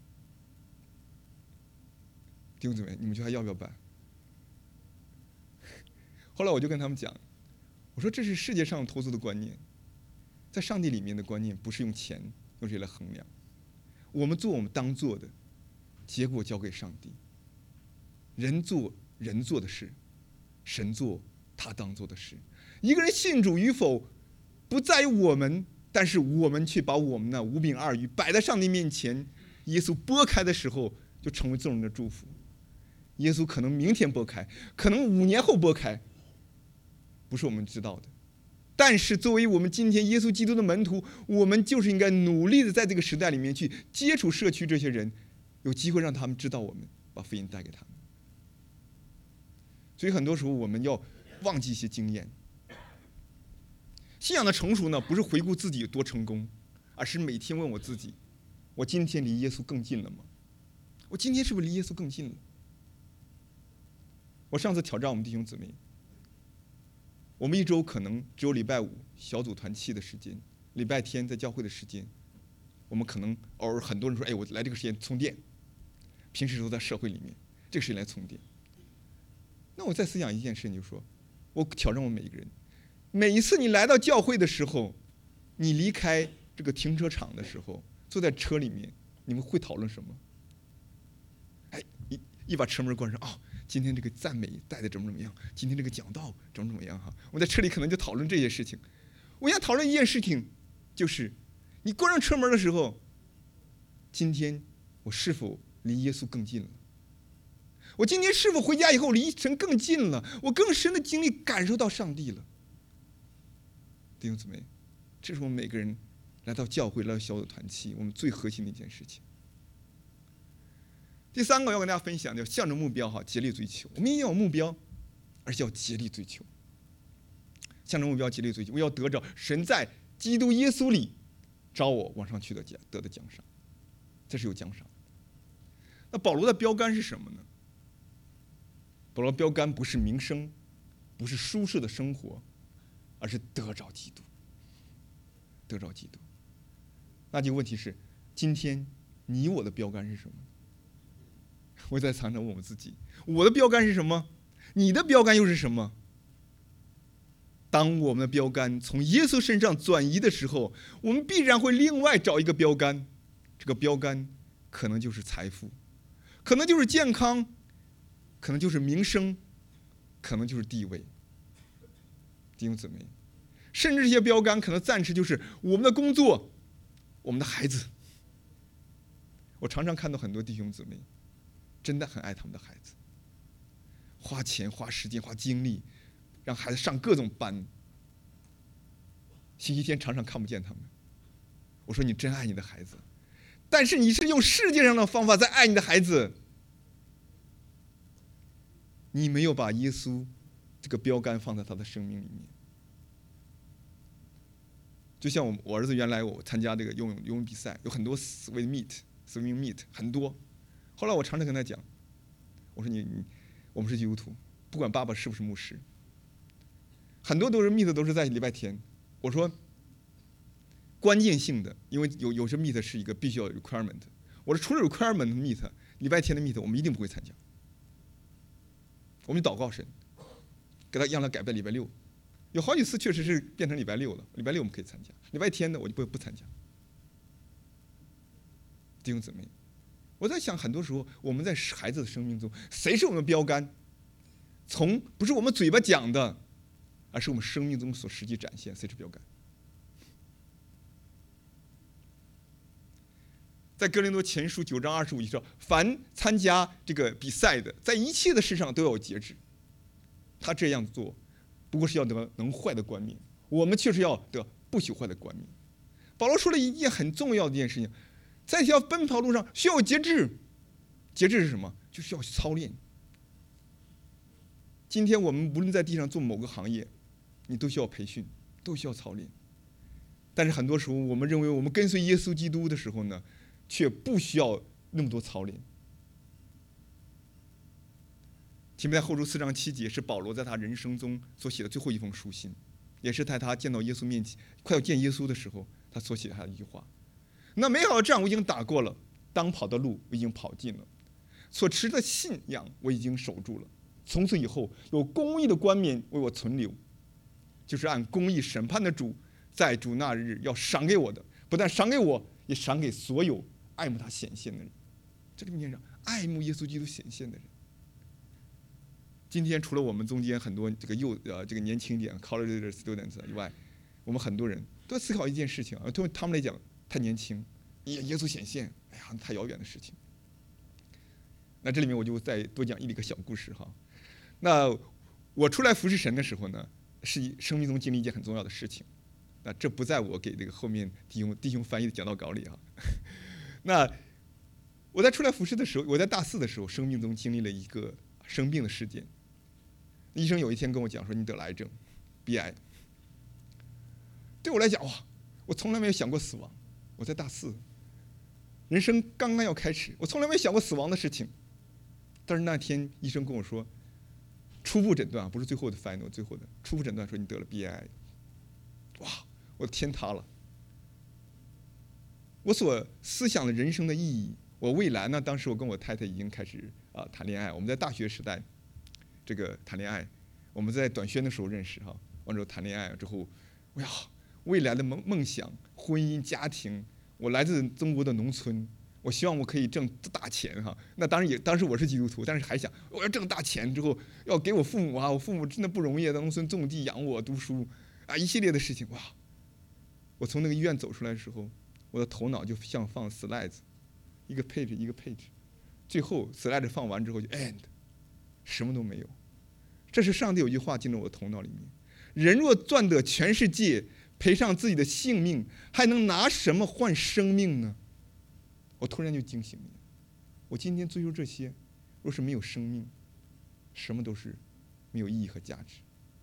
弟兄姊妹，你们觉得还要不要办？后来我就跟他们讲，我说这是世界上投资的观念，在上帝里面的观念不是用钱用这来衡量。我们做我们当做的，结果交给上帝。人做人做的事，神做他当做的事。一个人信主与否，不在于我们，但是我们却把我们那5饼2鱼摆在上帝面前，耶稣拨开的时候，就成为众人的祝福。耶稣可能明天拨开，可能5年后拨开，不是我们知道的。但是作为我们今天耶稣基督的门徒，我们就是应该努力的在这个时代里面去接触社区这些人，有机会让他们知道我们，把福音带给他们。所以很多时候我们要忘记一些经验。信仰的成熟呢，不是回顾自己有多成功，而是每天问我自己：我今天离耶稣更近了吗？我今天是不是离耶稣更近了？我上次挑战我们弟兄姊妹，我们一周可能只有礼拜5小组团契的时间，礼拜天在教会的时间，我们可能偶尔很多人说：“哎，我来这个时间充电。”平时都在社会里面，这个时间来充电。那我再思想一件事，就是说，我挑战我们每一个人，每一次你来到教会的时候，你离开这个停车场的时候，坐在车里面，你们会讨论什么？哎，一把车门关上啊！今天这个赞美带的怎么样？今天这个讲道怎么样哈？我在车里可能就讨论这些事情。我想讨论一件事情，就是你关上车门的时候，今天我是否离耶稣更近了？我今天是否回家以后离神更近了？我更深的经历感受到上帝了。弟兄姊妹，这是我们每个人来到教会、来到小组团契，我们最核心的一件事情。第3个要跟大家分享，叫向着目标竭力追求。我们也有目标，而且要竭力追求。向着目标竭力追求，我要得着神在基督耶稣里招我往上去的得的奖赏，这是有奖赏。那保罗的标杆是什么呢？保罗标杆不是名声，不是舒适的生活，而是得着基督。得着基督。那这个问题是，今天你我的标杆是什么？我在常常问我自己，我的标杆是什么？你的标杆又是什么？当我们的标杆从耶稣身上转移的时候，我们必然会另外找一个标杆，这个标杆可能就是财富，可能就是健康，可能就是名声，可能就是地位。弟兄姊妹，甚至这些标杆可能暂时就是我们的工作，我们的孩子。我常常看到很多弟兄姊妹真的很爱他们的孩子，花钱、花时间、花精力，让孩子上各种班。星期天常常看不见他们。我说你真爱你的孩子，但是你是用世界上的方法在爱你的孩子，你没有把耶稣这个标杆放在他的生命里面。就像我儿子原来我参加这个游泳比赛，有很多swimming meet 很多。后来我常常跟他讲，我说我们是基督徒，不管爸爸是不是牧师，很多都是 meet 都是在礼拜天。我说关键性的，因为有些 meet 是一个必须要 requirement。我说除了 requirement meet， 礼拜天的 meet 我们一定不会参加。我们祷告神，给他让他改在礼拜6。有好几次确实是变成礼拜6了，礼拜6我们可以参加，礼拜天的我就不参加。弟兄姊妹，我在想，很多时候我们在孩子的生命中，谁是我们的标杆？不是我们嘴巴讲的，而是我们生命中所实际展现，谁是标杆？在哥林多前书9章25节说，凡参加这个比赛的，在一切的事上都要有节制。他这样做，不过是要得能坏的冠冕，我们确实要得不朽坏的冠冕。保罗说了一件很重要的一件事情，在这条奔跑路上需要有节制。节制是什么？就是要操练。今天我们无论在地上做某个行业，你都需要培训，都需要操练。但是很多时候，我们认为我们跟随耶稣基督的时候呢，却不需要那么多操练。 提摩太后书4章7节是保罗在他人生中所写的最后一封书信，也是在他见到耶稣面前，快要见耶稣的时候，他所写的他的一句话：那美好的仗我已经打过了，当跑的路我已经跑尽了，所持的信仰我已经守住了。从此以后，有公义的冠冕为我存留，就是按公义审判的主，在主那日要赏给我的，不但赏给我，也赏给所有爱慕他显现的人。这里面讲爱慕耶稣基督显现的人。今天除了我们中间很多这个年轻一点 college students 以外，我们很多人都在思考一件事情啊，对他们来讲太年轻，耶稣显现，哎呀，太遥远的事情。那这里面我就再多讲一个小故事哈。那我出来服侍神的时候呢，是生命中经历一件很重要的事情。那这不在我给这个后面弟兄翻译的讲道稿里啊。那我在出来服侍的时候，我在大4的时候，生命中经历了一个生病的事件。医生有一天跟我讲说，你得了癌症，鼻癌。对我来讲，哇，我从来没有想过死亡。我在大4，人生刚刚要开始，我从来没有想过死亡的事情。但是那天医生跟我说，初步诊断，不是最后的 final， 最后的初步诊断说你得了鼻癌。哇，我的天塌了！我所思想的人生的意义，我未来呢？当时我跟我太太已经开始谈恋爱，我们在大学时代这个谈恋爱，我们在短宣的时候认识哈，完之后谈恋爱之后，哎呀，未来的梦想、婚姻、家庭，我来自中国的农村，我希望我可以挣大钱哈。那当时我是基督徒，但是还想我要挣大钱之后要给我父母啊，我父母真的不容易，在农村种地养我读书啊，一系列的事情哇！我从那个医院走出来的时候，我的头脑就像放 slides， 一个 page 一个 page， 最后 slides 放完之后就 end， 什么都没有。这是上帝有句话进入我的头脑里面：人若赚得全世界，赔上自己的性命，还能拿什么换生命呢？我突然就惊醒了。我今天追求这些，若是没有生命，什么都是没有意义和价值。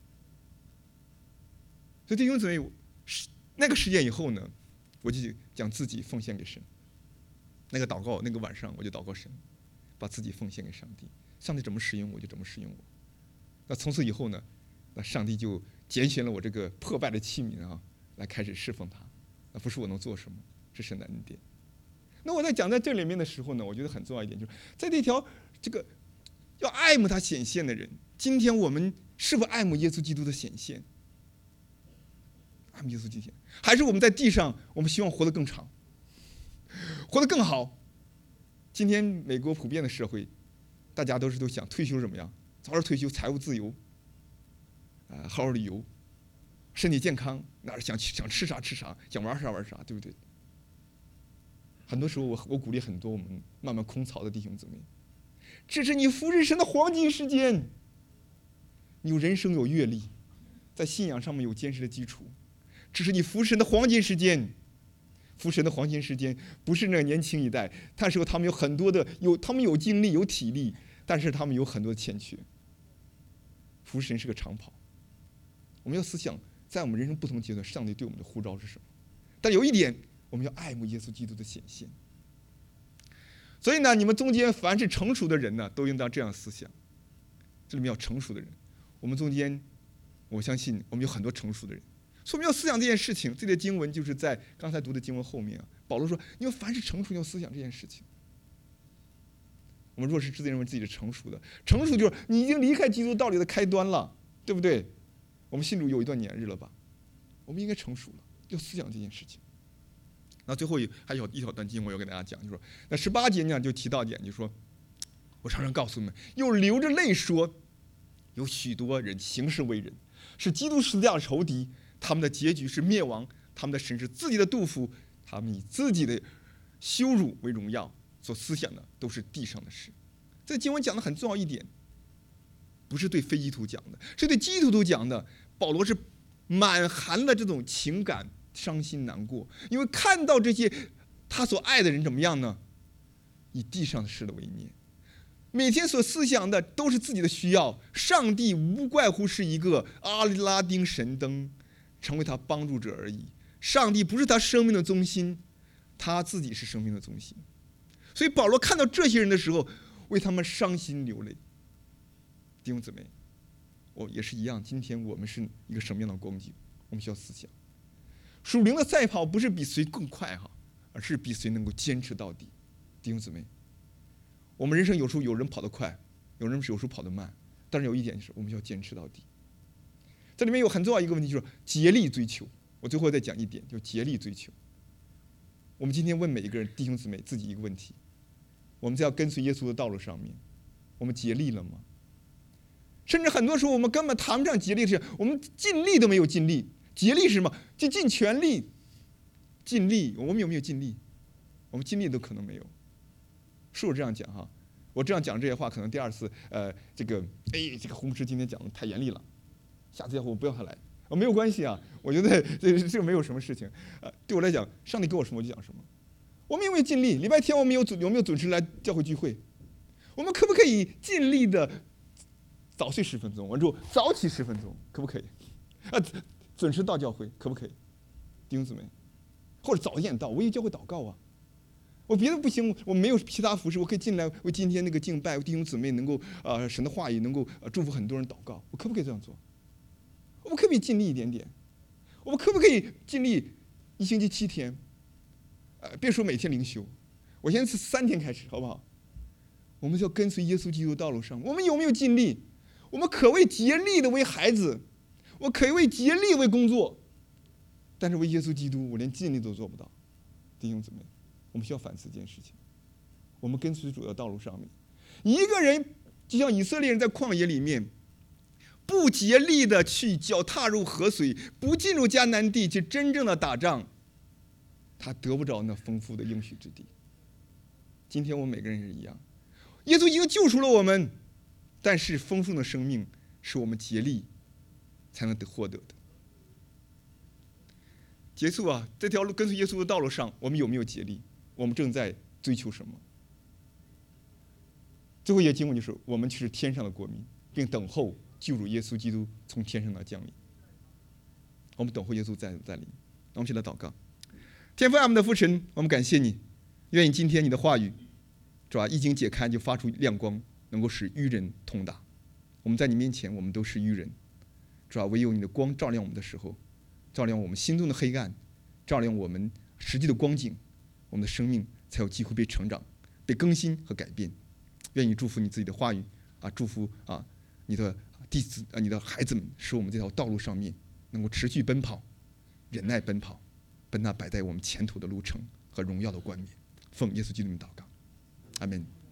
所以弟兄姊妹，那个事件以后呢，我就将自己奉献给神。那个祷告，那个晚上我就祷告神，把自己奉献给上帝。上帝怎么使用我就怎么使用我。那从此以后呢，那上帝就拣选了我这个破败的器皿啊，来开始侍奉他。那不是我能做什么，是神的恩典。那我在讲在这里面的时候呢，我觉得很重要一点，就是在这条这个要爱慕他显现的人，今天我们是否爱慕耶稣基督的显现？爱慕耶稣基督，还是我们在地上，我们希望活得更长，活得更好？今天美国普遍的社会，大家都想退休怎么样？早点退休，财务自由，好好旅游，身体健康，哪想吃啥吃啥，想玩啥玩啥，对不对？很多时候我鼓励很多我们慢慢空巢的弟兄姊妹，这是你服侍神的黄金时间。你有人生有阅历，在信仰上面有坚实的基础，这是你服侍神的黄金时间。服侍神的黄金时间不是那个年轻一代，那时候他们有很多的他们有精力有体力，但是他们有很多的欠缺。服侍神是个长跑，我们要思想在我们人生不同阶段，上帝对我们的呼召是什么。但有一点，我们要爱慕耶稣基督的显现。所以呢，你们中间凡是成熟的人呢，都应当这样思想。这里面要成熟的人，我们中间，我相信我们有很多成熟的人，所以我们要思想这件事情。这些经文就是在刚才读的经文后面啊，保罗说：“你们凡是成熟，要思想这件事情。”我们若是自认为自己是成熟的，成熟就是你已经离开基督道理的开端了，对不对？我们信主有一段年日了吧？我们应该成熟了，要思想这件事情。那最后还有一小段经文要跟大家讲，就说那18节呢就提到一点，就说我常常告诉你们，又流着泪说，有许多人行事为人，是基督十字架的仇敌，他们的结局是灭亡，他们的神是自己的杜甫，他们以自己的羞辱为荣耀，所思想的都是地上的事。这经文讲的很重要一点，不是对非基督徒讲的，是对基督徒讲的。保罗是满含了这种情感，伤心难过，因为看到这些他所爱的人怎么样呢？以地上的事的为念，每天所思想的都是自己的需要。上帝无怪乎是一个阿拉丁神灯，成为他帮助者而已。上帝不是他生命的中心，他自己是生命的中心。所以保罗看到这些人的时候，为他们伤心流泪。 弟兄姊妹，也是一样。今天我们是一个什么样的光景？我们需要思想。属灵的赛跑不是比谁更快而是比谁能够坚持到底。弟兄姊妹，我们人生有时候有人跑得快，有时候跑得慢，但是有一点是我们需要坚持到底。这里面有很重要一个问题，就是竭力追求。我最后再讲一点，就是竭力追求。我们今天问每一个人弟兄姊妹自己一个问题：我们在要跟随耶稣的道路上面，我们竭力了吗？甚至很多时候我们根本谈不上竭力的事，我们尽力都没有尽力。竭力是什么？就尽全力。尽力，我们有没有尽力？我们尽力都可能没有。是我这样讲我这样讲这些话，可能第二次这个胡牧师今天讲的太严厉了，下次我不要他来。没有关系我觉得这个没有什么事情对我来讲，上帝给我什么我就讲什么。我们有没有尽力？礼拜天我们有没有准时来教会聚会？我们可不可以尽力的早睡10分钟，完之后早起10分钟，可不可以？准时到教会，可不可以？弟兄姊妹，或者早一点到，我为教会祷告我别的不行，我没有其他服饰，我可以进来为今天那个敬拜弟兄姊妹能够神的话语能够祝福很多人祷告，我可不可以这样做？我们可不可以尽力一点点？我们可不可以尽力1星期7天？别说每天灵修，我现在是3天开始，好不好？我们要跟随耶稣基督的道路上，我们有没有尽力？我们可谓竭力的为孩子，我可谓竭力为工作，但是为耶稣基督，我连尽力都做不到。弟兄姊妹，我们需要反思这件事情。我们跟随主的道路上面，一个人就像以色列人在旷野里面，不竭力的去脚踏入河水，不进入迦南地去真正的打仗，他得不着那丰富的应许之地。今天我们每个人是一样，耶稣已经救赎了我们，但是丰盛的生命是我们竭力才能获得的。结束这条路跟随耶稣的道路上，我们有没有竭力？我们正在追求什么？最后一节经文就是：我们是天上的国民，并等候救主耶稣基督从天上的降临。我们等候耶稣再临。我们一起来祷告。天父爱我们的父神，我们感谢你，愿意今天你的话语，是吧？一经解开就发出亮光，能够使愚人通达。我们在你面前，我们都是愚人，是吧？唯有你的光照亮我们的时候，照亮我们心中的黑暗，照亮我们实际的光景，我们的生命才有机会被成长、被更新和改变。愿意祝福你自己的话语祝福你的弟子你的孩子们，使我们这条道路上面能够持续奔跑，忍耐奔跑，奔那摆在我们前途的路程和荣耀的冠冕。奉耶稣基督的名祷告，阿们。